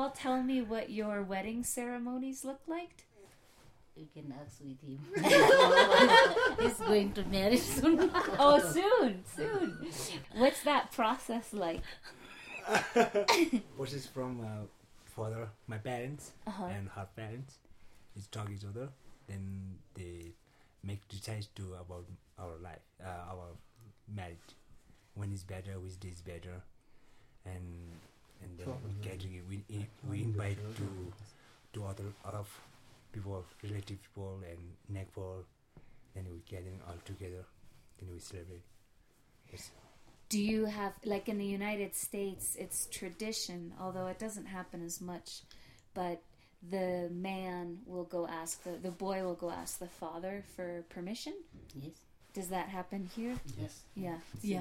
all tell me what your wedding ceremonies look like? You can ask with him. He's going to marry soon. Oh, soon. What's that process like? Process from father, my parents, and her parents. Is talk each other. Then they decide to about our life, our marriage. When is better, which day is better, and then we invite to other people, relative people, and neighbor. Then we gather all together. Then we celebrate. Yes. Do you have, like in the United States, it's tradition, although it doesn't happen as much, but the man will go ask the boy will go ask the father for permission? Yes. Does that happen here? Yes. Yeah.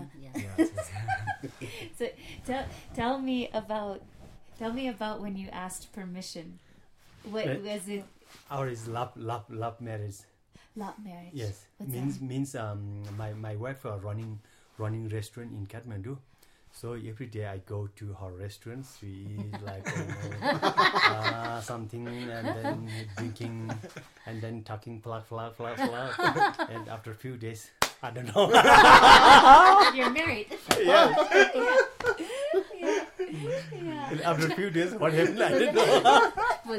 So tell me about when you asked permission. What was it? Our is love marriage. Love marriage. Yes. What's means my wife running restaurant in Kathmandu. So every day I go to her restaurants. We eat like something and then drinking and then talking flat. And after a few days, I don't know. You're married. Yeah. Yeah. And after a few days, what happened? I don't know.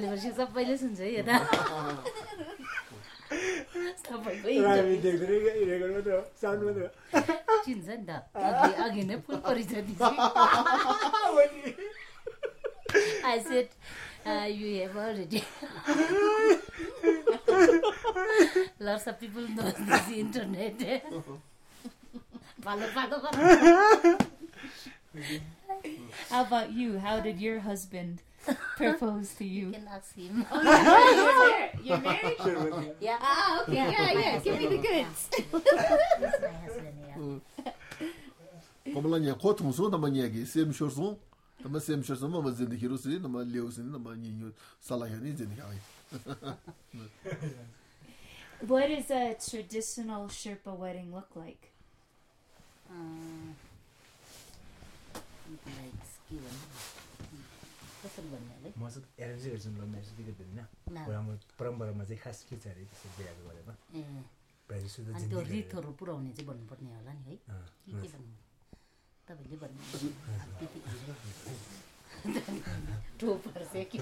I said, you have already. Lots of people know this internet. How about you? How did your husband propose to you? You can ask him. Oh, you're married? Yeah. Ah, okay. Yeah. Give me the goods. That's my husband, yeah. Komlanya kotung so na manyagi same shorson. Nama same shorson ma zindagi rusi nama leusi nama nyu salahani zindagi. What does a traditional Sherpa wedding look like? Like skiing. Most arrangements in London is bigger than now. परम्परामा चाहिँ खास के छ अरे त्यसो बिहाको बारेमा प्रायः सुधा अनि त्यो रितहरू पुराउने चाहिँ भन्नुपर्ने होला नि है के भन्नु तपाईले भन्नु टोपर चाहिँ के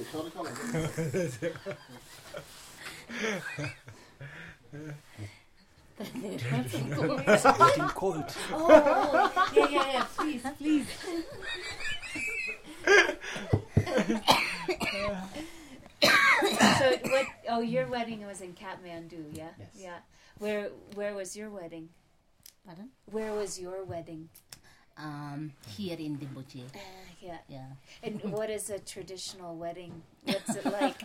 getting cold. Oh, yeah. Please. So what? Oh, your wedding was in Kathmandu, yeah. Yes. Yeah. Where was your wedding? Pardon? Where was your wedding? Here in Dimboche. Yeah. And what is a traditional wedding? What's it like?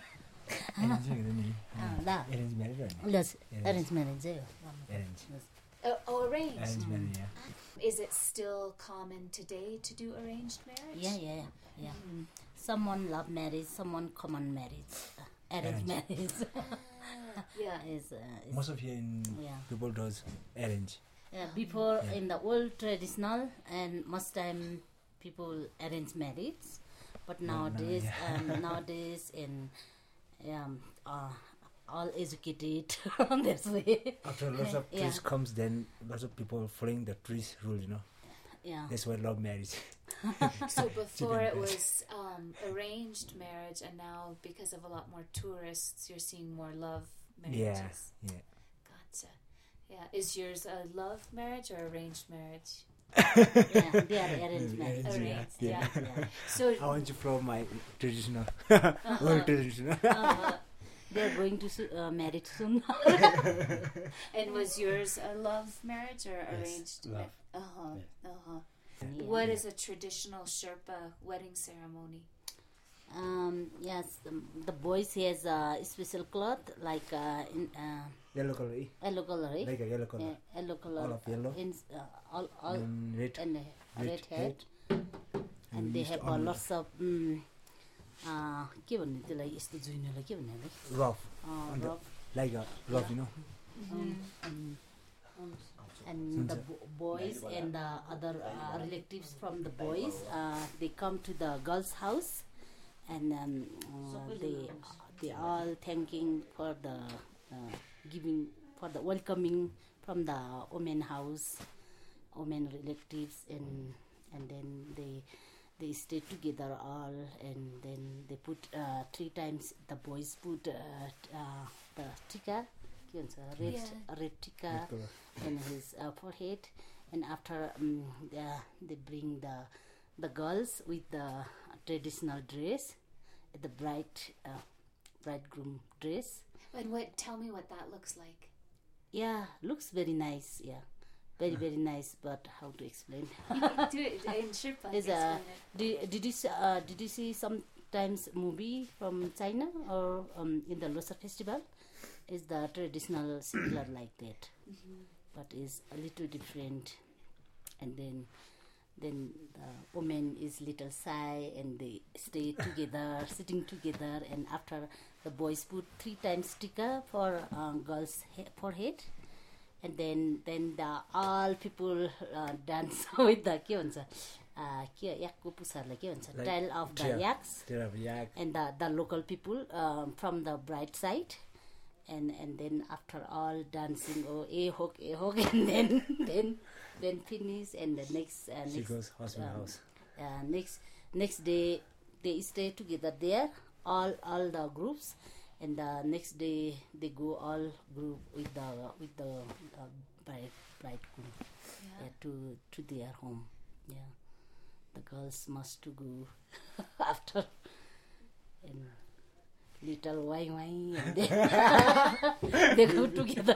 Arranged marriage or Yes, arranged marriage. arranged? Arranged. Arranged marriage, yeah. Is it still common today to do arranged marriage? Yeah. Someone love marriage, someone common marriage. Arranged marriage. is Most of here in people does arrange. Before in the old traditional and most time people arrange marriage, but nowadays in all educated this way. After lots of trees comes, then lots of people following the trees rule, Yeah. That's why love marriage. So before it was arranged marriage, and now because of a lot more tourists, you're seeing more love marriages. Yeah. Gotcha. Yeah. Is yours a love marriage or arranged marriage? They are arranged marriage. Arranged, Yeah. So I want you from my traditional, old traditional. They're going to marry soon. And was yours a love marriage or arranged? Love. What is a traditional Sherpa wedding ceremony? Yes, the boys has a special cloth like Yellow color, eh? yellow color, right? Like a yellow color. Yellow color. All of yellow. All And red. and red head. And they have lots of के भन्ने त्यसलाई यस्तो जुइनलाई के भन्ने होला Rough. rough. Like a rough, And the boys and the other relatives from the boys, they come to the girl's house and they all thanking for the giving for the welcoming from the Omen house, Omen relatives, and then they stay together all, and then they put 3 times the boys put the tika, red tika in his forehead, and after they bring the girls with the traditional dress, the bridegroom dress. And tell me what that looks like. Yeah, looks very nice. Yeah, very nice. But how to explain? Do it in Sherpa. Did you see sometimes movie from China or in the Losar festival? Is the traditional similar like that, but is a little different. And then the woman is little shy, and they stay together, sitting together, and after the boys put 3 times tika for girls' forehead, and then the all people dance with the tail of the yaks, and the local people from the bride side, and then after all dancing, a hok, and then finish, and the next she goes husband house. Next day they stay together there, all the groups, and the next day they go all group with the bridegroom to their home. Yeah, the girls must to go after and little why and they go together.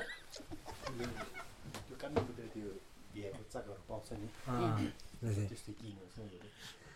You can't do that. You chắc ở bọc xanh That's it. just taking or something.